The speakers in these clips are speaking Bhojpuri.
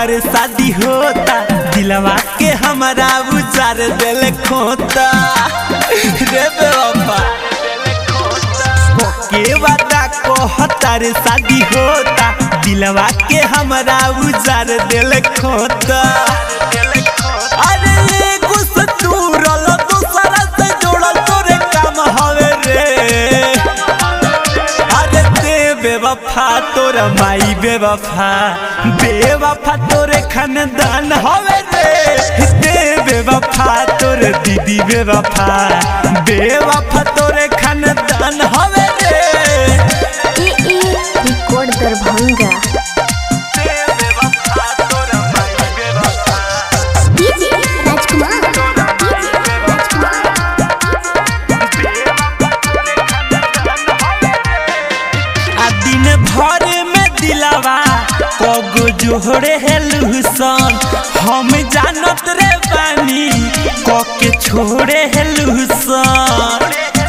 तारे शादी होता दिलवा के हमारा उजार दिल खोता रे बेवफा के वादा को तारे शादी होता दिलवा के हमारा उजार दिल खोता अरे कुछ दूरल दूसरा से जोड़ल तोरे काम हवे रे अरे ते बेवफा तोरा माई बेवफा बेवफा तोरे खानदान हवे रे ते बेवफा तोरे दीदी बेवफा बेवफा तोरे खानदान हवे रे रिकॉर्ड दरभंगा भर में दिलावा कगो जोड़े हेलुसन हम जानत रे बानी कके छोड़े हेलुसन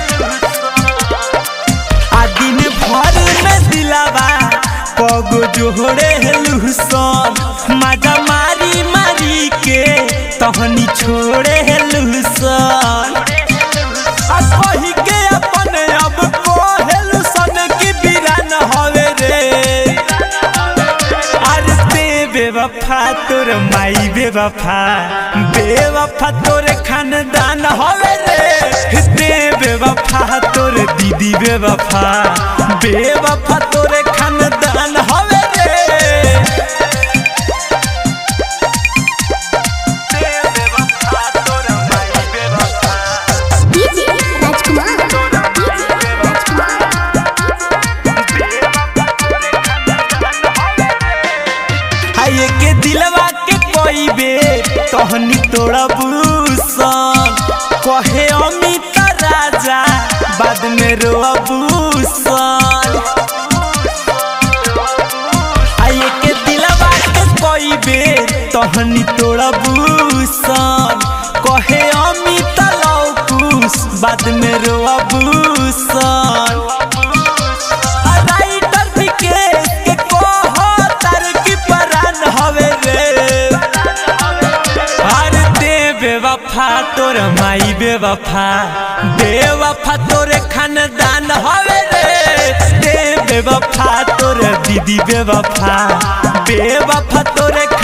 आ दिन भर में दिलावा कगो जोड़े हेलुसन मजा मारी मारी के तहनी छोड़े हेलुसन आ कही के अपन अब को हेलुसन की बिरान हवे बेवफा तोर माई बेवफा बेवफा तोरे खानदान हवे रे ते बेवफा तोर दीदी बेवफा बेवफा तोरे खानदान हवे रे ते बेवफा तोर माई बेवफा राजकुमार आये के दिलवा के कोई बे तोहनी तोड़ा बूसन कहे अमित राजा बाद में रोआ बूसन आये के दिलवा के कोई बे तोहनी तोड़ा बूसन कहे अमित लौकुस बाद में रोआ बूसन बेवफा तोर माई बेवफा बेवफा तोरे खानदान हवे रे ते बेवफा तोर दीदी बेवफा बेवफा तोरे